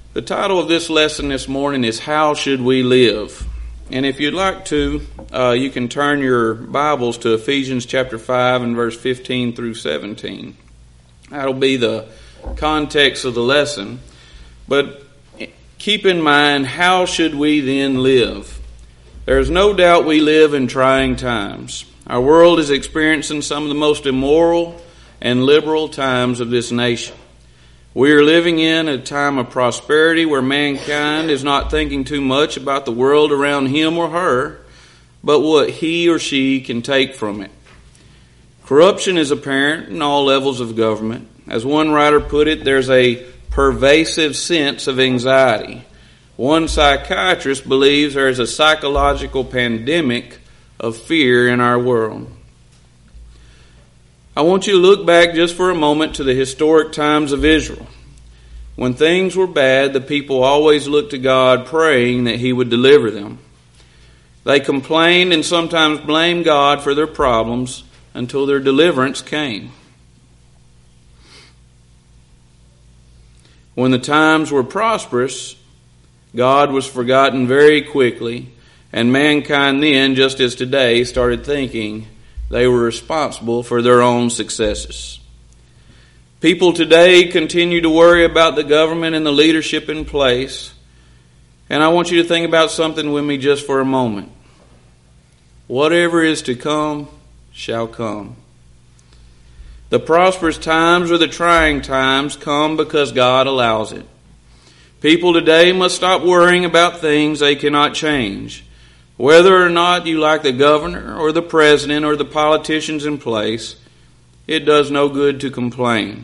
The title of this lesson this morning is How Should We Live? And if you'd like to, you can turn your Bibles to Ephesians chapter 5 and verse 15 through 17. That'll be the context of the lesson. But keep in mind, how should we then live? There's no doubt we live in trying times. Our world is experiencing some of the most immoral and liberal times of this nation. We are living in a time of prosperity where mankind is not thinking too much about the world around him or her, but what he or she can take from it. Corruption is apparent in all levels of government. As one writer put it, there's a pervasive sense of anxiety. One psychiatrist believes there is a psychological pandemic of fear in our world. I want you to look back just for a moment to the historic times of Israel. When things were bad, the people always looked to God praying that He would deliver them. They complained and sometimes blamed God for their problems until their deliverance came. When the times were prosperous, God was forgotten very quickly, and mankind then, just as today, started thinking they were responsible for their own successes. People today continue to worry about the government and the leadership in place. And I want you to think about something with me just for a moment. Whatever is to come shall come. The prosperous times or the trying times come because God allows it. People today must stop worrying about things they cannot change. Whether or not you like the governor or the president or the politicians in place, it does no good to complain.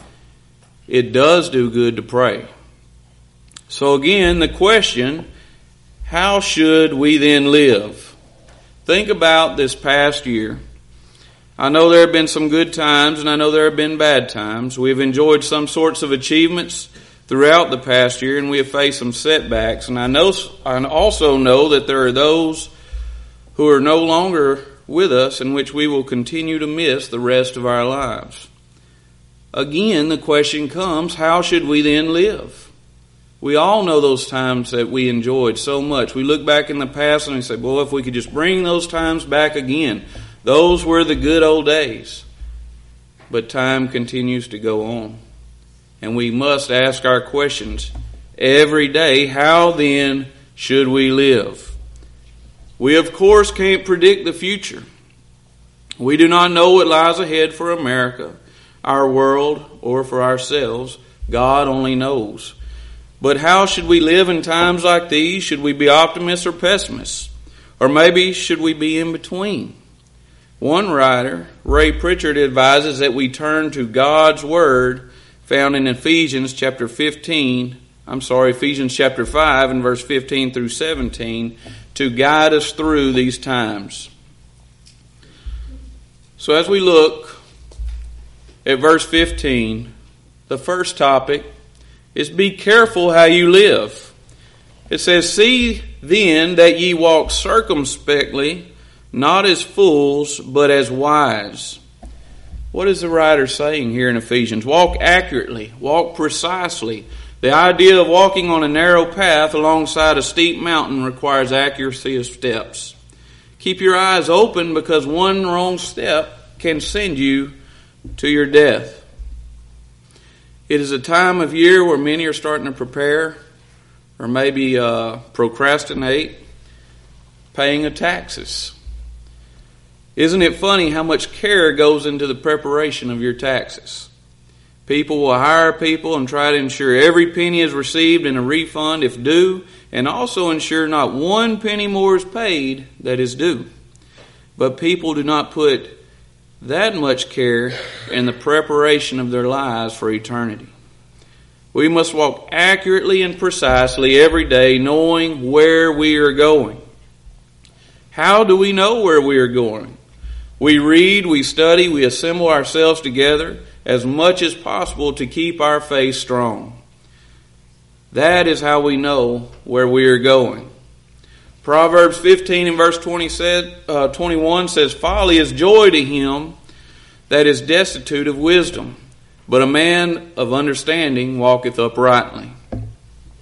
It does do good to pray. So again, the question, how should we then live? Think about this past year. I know there have been some good times and I know there have been bad times. We've enjoyed some sorts of achievements throughout the past year, and we have faced some setbacks. And I also know that there are those who are no longer with us, in which we will continue to miss the rest of our lives. Again, the question comes, how should we then live? We all know those times that we enjoyed so much. We look back in the past and we say, well, if we could just bring those times back again, those were the good old days. But time continues to go on. And we must ask our questions every day. How then should we live? We, of course, can't predict the future. We do not know what lies ahead for America, our world, or for ourselves. God only knows. But how should we live in times like these? Should we be optimists or pessimists? Or maybe should we be in between? One writer, Ray Pritchard, advises that we turn to God's Word found in Ephesians chapter 5 and verse 15 through 17 to guide us through these times. So as we look at verse 15, the first topic is be careful how you live. It says, see then that ye walk circumspectly, not as fools, but as wise. What is the writer saying here in Ephesians? Walk accurately, walk precisely. The idea of walking on a narrow path alongside a steep mountain requires accuracy of steps. Keep your eyes open, because one wrong step can send you to your death. It is a time of year where many are starting to prepare or maybe procrastinate paying of taxes. Isn't it funny how much care goes into the preparation of your taxes? People will hire people and try to ensure every penny is received in a refund if due, and also ensure not one penny more is paid that is due. But people do not put that much care in the preparation of their lives for eternity. We must walk accurately and precisely every day, knowing where we are going. How do we know where we are going? We read, we study, we assemble ourselves together as much as possible to keep our faith strong. That is how we know where we are going. Proverbs 15 and verse 21 says, folly is joy to him that is destitute of wisdom, but a man of understanding walketh uprightly.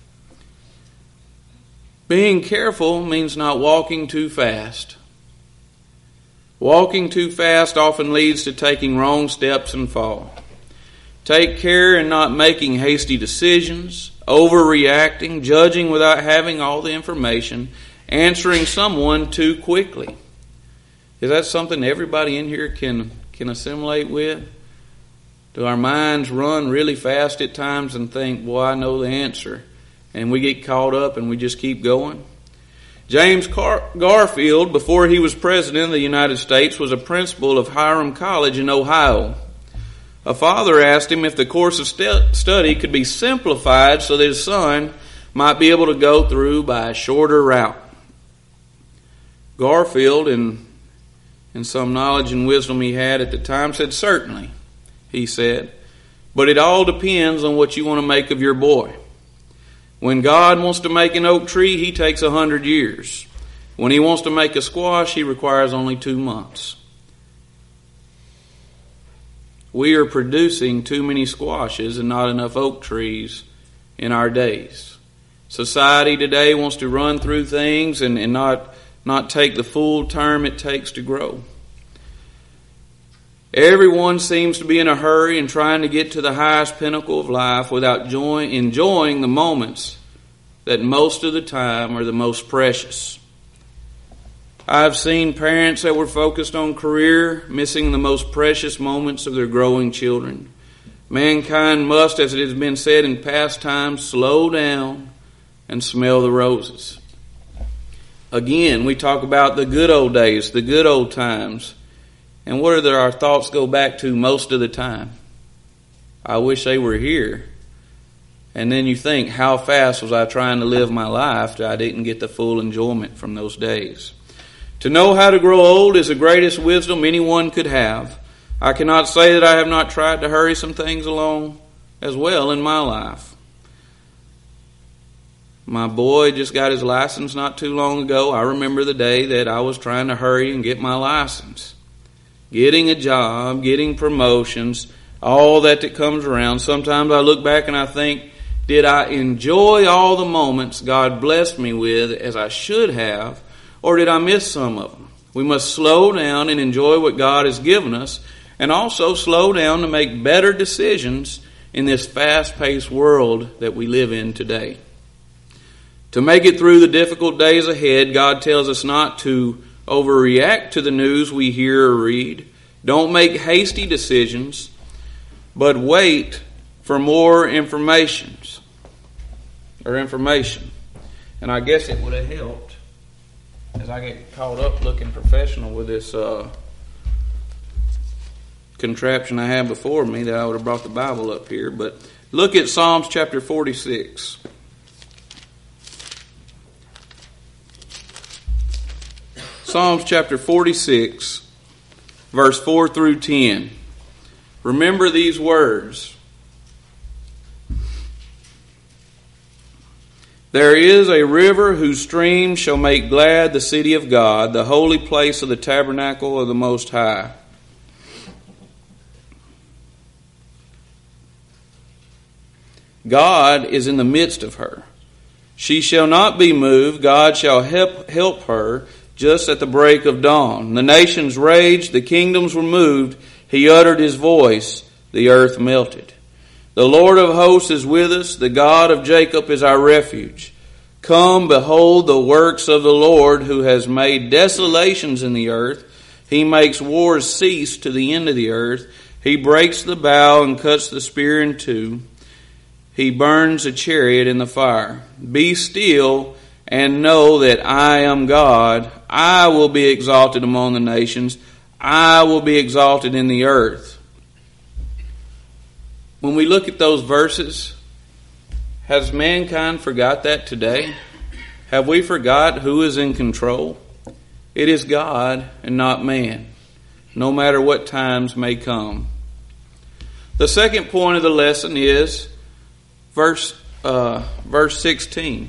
Being careful means not walking too fast. Walking too fast often leads to taking wrong steps and fall. Take care in not making hasty decisions, overreacting, judging without having all the information, answering someone too quickly. Is that something everybody in here can assimilate with? Do our minds run really fast at times and think, boy, I know the answer, and we get caught up and we just keep going? James Garfield, before he was president of the United States, was a principal of Hiram College in Ohio. A father asked him if the course of study could be simplified so that his son might be able to go through by a shorter route. Garfield, in some knowledge and wisdom he had at the time, said, "Certainly," he said, "but it all depends on what you want to make of your boy. When God wants to make an oak tree, He takes 100 years. When He wants to make a squash, He requires only 2 months." We are producing too many squashes and not enough oak trees in our days. Society today wants to run through things and not take the full term it takes to grow. Everyone seems to be in a hurry and trying to get to the highest pinnacle of life without enjoying the moments that most of the time are the most precious. I've seen parents that were focused on career missing the most precious moments of their growing children. Mankind must, as it has been said in past times, slow down and smell the roses. Again, we talk about the good old days, the good old times. And what are there our thoughts go back to most of the time? I wish they were here. And then you think, how fast was I trying to live my life that I didn't get the full enjoyment from those days? To know how to grow old is the greatest wisdom anyone could have. I cannot say that I have not tried to hurry some things along as well in my life. My boy just got his license not too long ago. I remember the day that I was trying to hurry and get my license. Getting a job, getting promotions, all that comes around. Sometimes I look back and I think, did I enjoy all the moments God blessed me with as I should have, or did I miss some of them? We must slow down and enjoy what God has given us, and also slow down to make better decisions in this fast-paced world that we live in today. To make it through the difficult days ahead, God tells us not to overreact to the news we hear or read. Don't make hasty decisions, but wait for more information. And I guess it would have helped as I get caught up looking professional with this contraption I have before me that I would have brought the Bible up here. But look at Psalms chapter 46. Psalms chapter 46, verse 4 through 10. Remember these words. There is a river whose streams shall make glad the city of God, the holy place of the tabernacle of the Most High. God is in the midst of her. She shall not be moved. God shall help her just at the break of dawn. The nations raged, the kingdoms were moved. He uttered His voice, the earth melted. The Lord of hosts is with us. The God of Jacob is our refuge. Come, behold the works of the Lord, who has made desolations in the earth. He makes wars cease to the end of the earth. He breaks the bow and cuts the spear in two. He burns a chariot in the fire. Be still and know that I am God. I will be exalted among the nations. I will be exalted in the earth. When we look at those verses, has mankind forgot that today? Have we forgot who is in control? It is God and not man, no matter what times may come. The second point of the lesson is verse 16.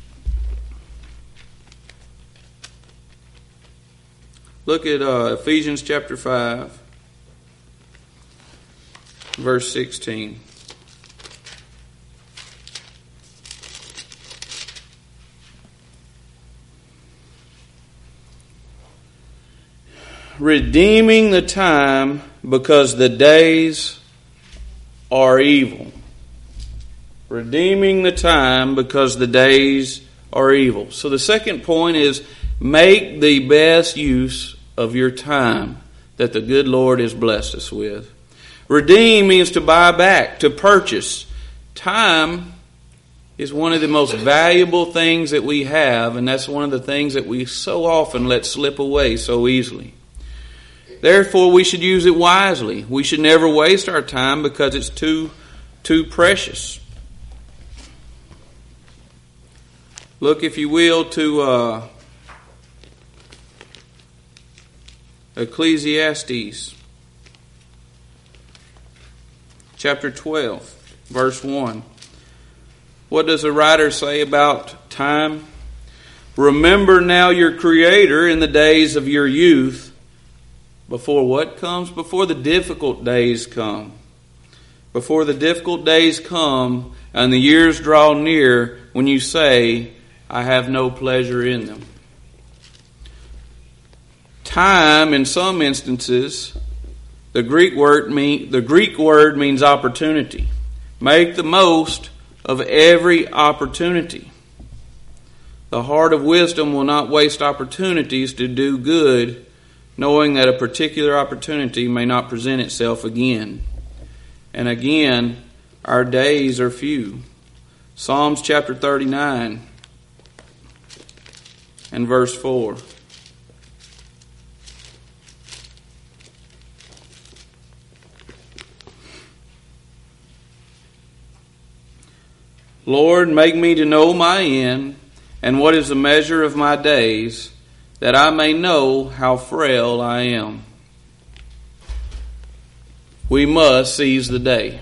Look at Ephesians chapter 5. Verse 16. redeeming the time because the days are evil. Redeeming the time because the days are evil. So the second point is make the best use of your time that the good Lord has blessed us with. Redeem means to buy back, to purchase. Time is one of the most valuable things that we have, and that's one of the things that we so often let slip away so easily. Therefore, we should use it wisely. We should never waste our time because it's too precious. Look, if you will, to Ecclesiastes chapter 12, verse 1. What does the writer say about time? Remember now your Creator in the days of your youth. Before what comes? Before the difficult days come. Before the difficult days come and the years draw near when you say, I have no pleasure in them. Time, in some instances, the Greek word means opportunity. Make the most of every opportunity. The heart of wisdom will not waste opportunities to do good, knowing that a particular opportunity may not present itself again. And again, our days are few. Psalms chapter 39 and verse 4. Lord, make me to know my end, and what is the measure of my days, that I may know how frail I am. We must seize the day.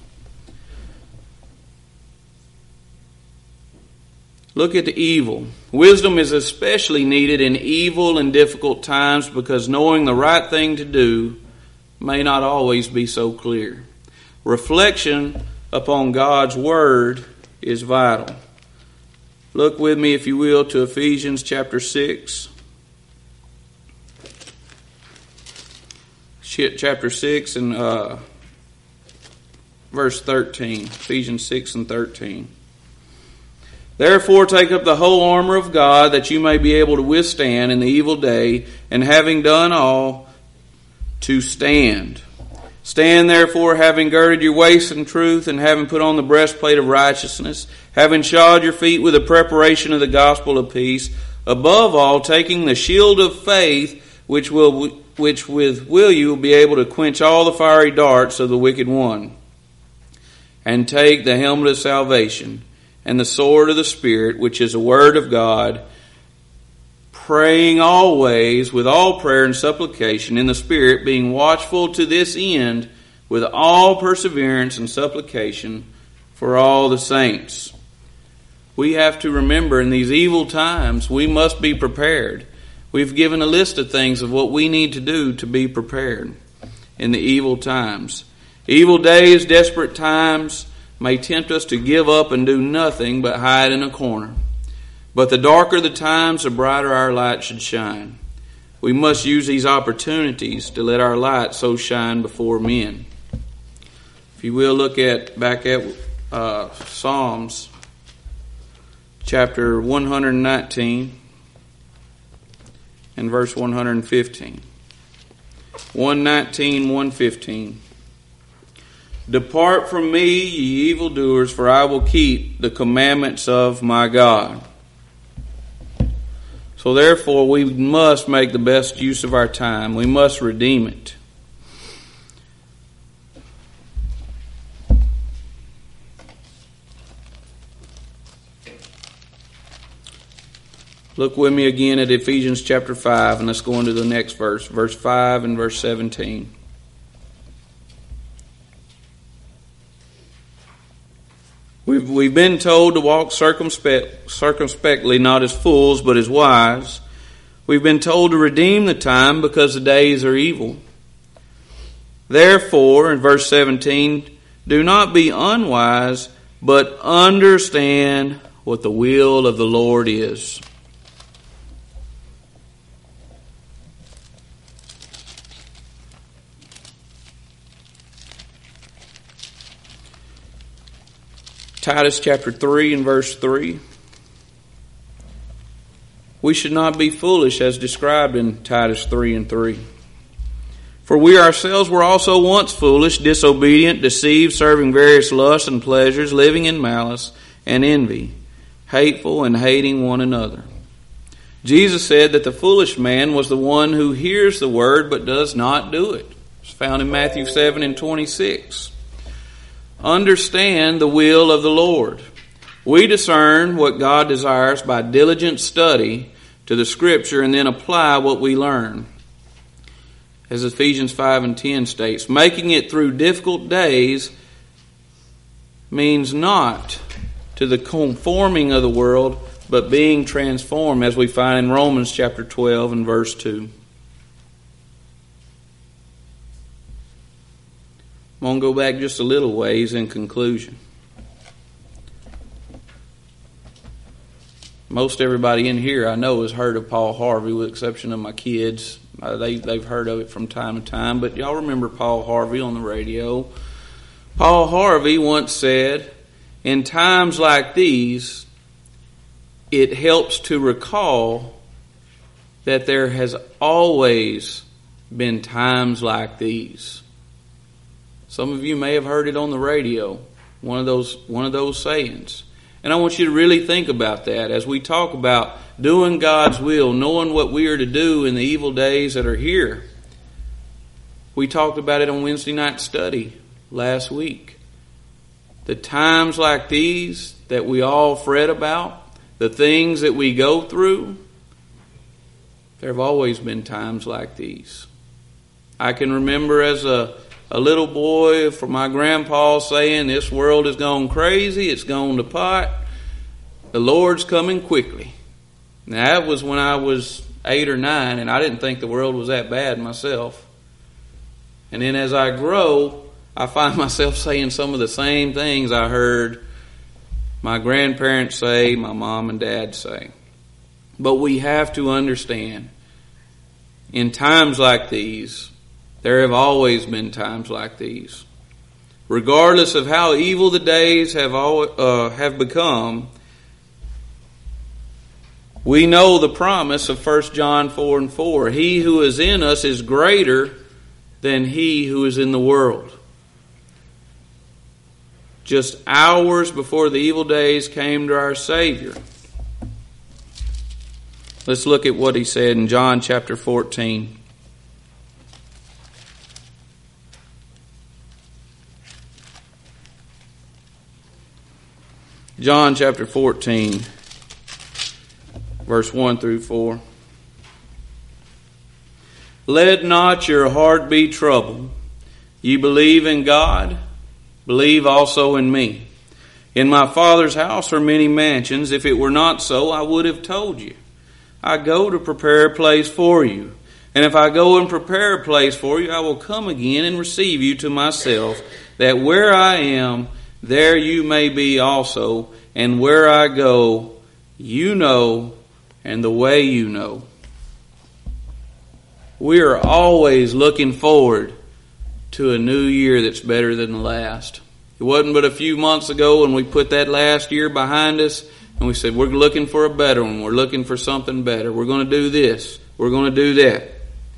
Look at the evil. Wisdom is especially needed in evil and difficult times because knowing the right thing to do may not always be so clear. Reflection upon God's Word is vital. Look with me, if you will, to Ephesians chapter 6. Chapter 6 and verse 13. Ephesians 6 and 13. Therefore take up the whole armor of God, that you may be able to withstand in the evil day, and having done all, to stand. Stand therefore, having girded your waist in truth, and having put on the breastplate of righteousness, having shod your feet with the preparation of the gospel of peace, above all taking the shield of faith, which with you will be able to quench all the fiery darts of the wicked one, and take the helmet of salvation, and the sword of the Spirit, which is the word of God, praying always with all prayer and supplication in the Spirit, being watchful to this end with all perseverance and supplication for all the saints. We have to remember in these evil times, we must be prepared. We've given a list of things of what we need to do to be prepared in the evil times. Evil days, desperate times may tempt us to give up and do nothing but hide in a corner. But the darker the times, the brighter our light should shine. We must use these opportunities to let our light so shine before men. If you will, look back at Psalms chapter 119 and verse 115. 119, 115. Depart from me, ye evildoers, for I will keep the commandments of my God. So therefore, we must make the best use of our time. We must redeem it. Look with me again at Ephesians chapter 5, and let's go into the next verse. Verse 5 and verse 17. We've been told to walk circumspectly, not as fools, but as wise. We've been told to redeem the time because the days are evil. Therefore, in verse 17, do not be unwise, but understand what the will of the Lord is. Titus chapter 3 and verse 3. We should not be foolish as described in Titus 3 and 3. For we ourselves were also once foolish, disobedient, deceived, serving various lusts and pleasures, living in malice and envy, hateful and hating one another. Jesus said that the foolish man was the one who hears the word but does not do it. It's found in Matthew 7 and 26. Understand the will of the Lord. We discern what God desires by diligent study to the Scripture and then apply what we learn. As Ephesians 5 and 10 states, making it through difficult days means not to the conforming of the world, but being transformed, as we find in Romans chapter 12 and verse 2. I'm going to go back just a little ways in conclusion. Most everybody in here I know has heard of Paul Harvey, with the exception of my kids. They've heard of it from time to time, but y'all remember Paul Harvey on the radio. Paul Harvey once said, in times like these, it helps to recall that there has always been times like these. Some of you may have heard it on the radio, one of those sayings. And I want you to really think about that as we talk about doing God's will, knowing what we are to do in the evil days that are here. We talked about it on Wednesday night study last week. The times like these that we all fret about, the things that we go through, there have always been times like these. I can remember as a little boy from my grandpa saying, this world has gone crazy, it's gone to pot, the Lord's coming quickly. Now that was when I was 8 or 9, and I didn't think the world was that bad myself. And then as I grow, I find myself saying some of the same things I heard my grandparents say, my mom and dad say. But we have to understand, in times like these, there have always been times like these. Regardless of how evil the days have become, we know the promise of 1 John 4 and 4. He who is in us is greater than he who is in the world. Just hours before the evil days came to our Savior. Let's look at what he said in John chapter 14. John chapter 14, verse 1 through 4. Let not your heart be troubled. Ye believe in God, believe also in me. In my Father's house are many mansions. If it were not so, I would have told you. I go to prepare a place for you. And if I go and prepare a place for you, I will come again and receive you to myself, that where I am, there you may be also, and where I go, you know, and the way you know. We are always looking forward to a new year that's better than the last. It wasn't but a few months ago when we put that last year behind us, and we said, we're looking for a better one. We're looking for something better. We're going to do this. We're going to do that.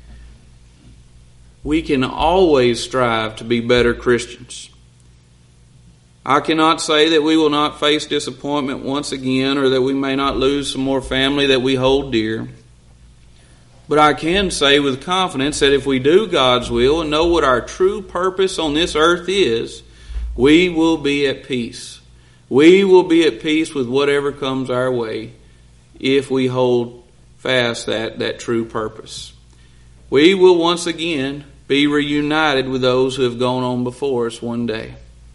We can always strive to be better Christians. I cannot say that we will not face disappointment once again, or that we may not lose some more family that we hold dear. But I can say with confidence that if we do God's will and know what our true purpose on this earth is, we will be at peace. We will be at peace with whatever comes our way if we hold fast that true purpose. We will once again be reunited with those who have gone on before us one day.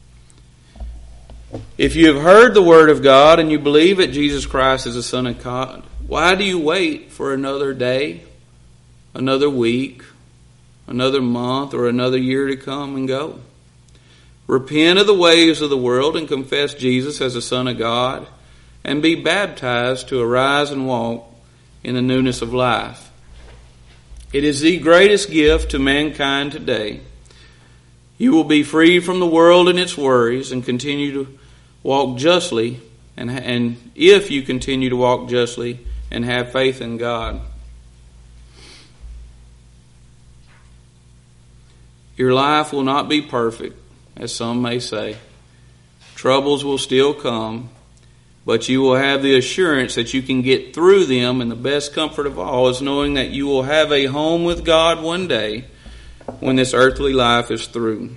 If you have heard the word of God and you believe that Jesus Christ is the Son of God, why do you wait for another day, another week, another month, or another year to come and go? Repent of the ways of the world and confess Jesus as the Son of God, and be baptized to arise and walk in the newness of life. It is the greatest gift to mankind today. You will be free from the world and its worries and continue to walk justly, and if you continue to walk justly and have faith in God, your life will not be perfect, as some may say. Troubles will still come, but you will have the assurance that you can get through them, and the best comfort of all is knowing that you will have a home with God one day when this earthly life is through.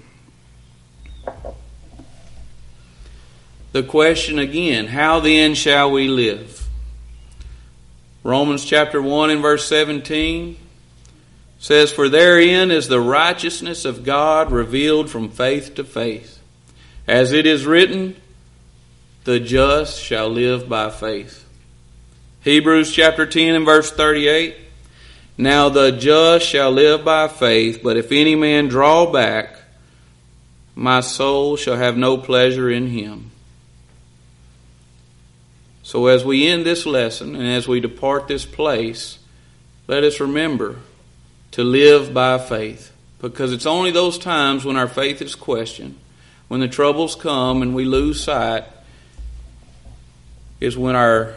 The question again, how then shall we live? Romans chapter 1 and verse 17 says, "For therein is the righteousness of God revealed from faith to faith. As it is written, the just shall live by faith." Hebrews chapter 10 and verse 38, "Now the just shall live by faith, but if any man draw back, my soul shall have no pleasure in him." So as we end this lesson and as we depart this place, let us remember to live by faith. Because it's only those times when our faith is questioned, when the troubles come and we lose sight, is when our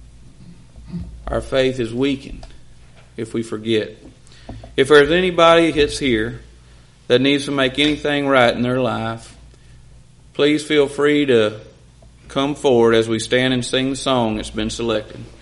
faith is weakened, if we forget. If there's anybody that's here that needs to make anything right in their life, please feel free to come forward as we stand and sing the song that's been selected.